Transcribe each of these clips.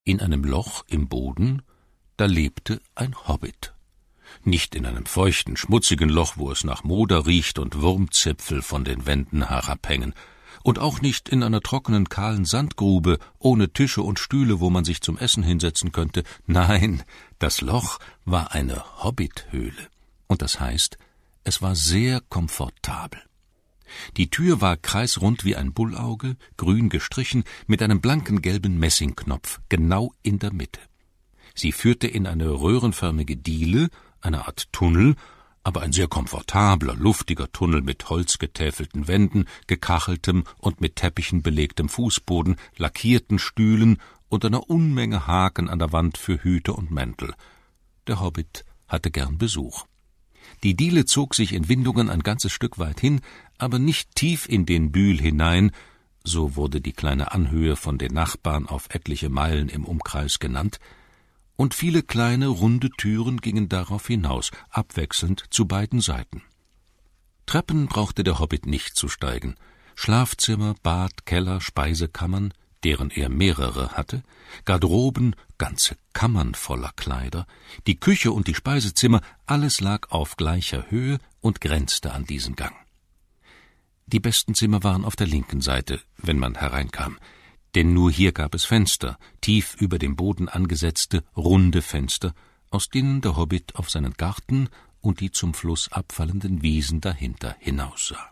In einem Loch im Boden, da lebte ein Hobbit. Nicht in einem feuchten, schmutzigen Loch, wo es nach Moder riecht und Wurmzipfel von den Wänden herabhängen, und auch nicht in einer trockenen, kahlen Sandgrube, ohne Tische und Stühle, wo man sich zum Essen hinsetzen könnte. Nein, das Loch war eine Hobbithöhle. Und das heißt, es war sehr komfortabel. Die Tür war kreisrund wie ein Bullauge, grün gestrichen, mit einem blanken gelben Messingknopf, genau in der Mitte. Sie führte in eine röhrenförmige Diele, eine Art Tunnel, aber ein sehr komfortabler, luftiger Tunnel mit holzgetäfelten Wänden, gekacheltem und mit Teppichen belegtem Fußboden, lackierten Stühlen und einer Unmenge Haken an der Wand für Hüte und Mäntel. Der Hobbit hatte gern Besuch. Die Diele zog sich in Windungen ein ganzes Stück weit hin, aber nicht tief in den Bühl hinein, so wurde die kleine Anhöhe von den Nachbarn auf etliche Meilen im Umkreis genannt, und viele kleine, runde Türen gingen darauf hinaus, abwechselnd zu beiden Seiten. Treppen brauchte der Hobbit nicht zu steigen. Schlafzimmer, Bad, Keller, Speisekammern, deren er mehrere hatte, Garderoben, ganze Kammern voller Kleider, die Küche und die Speisezimmer, alles lag auf gleicher Höhe und grenzte an diesen Gang. Die besten Zimmer waren auf der linken Seite, wenn man hereinkam, denn nur hier gab es Fenster, tief über dem Boden angesetzte, runde Fenster, aus denen der Hobbit auf seinen Garten und die zum Fluss abfallenden Wiesen dahinter hinaussah.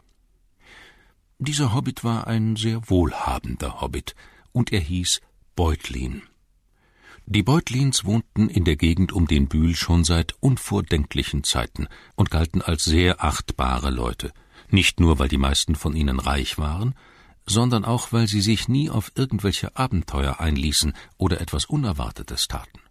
Dieser Hobbit war ein sehr wohlhabender Hobbit, und er hieß Beutlin. Die Beutlins wohnten in der Gegend um den Bühl schon seit unvordenklichen Zeiten und galten als sehr achtbare Leute, nicht nur, weil die meisten von ihnen reich waren, sondern auch, weil sie sich nie auf irgendwelche Abenteuer einließen oder etwas Unerwartetes taten.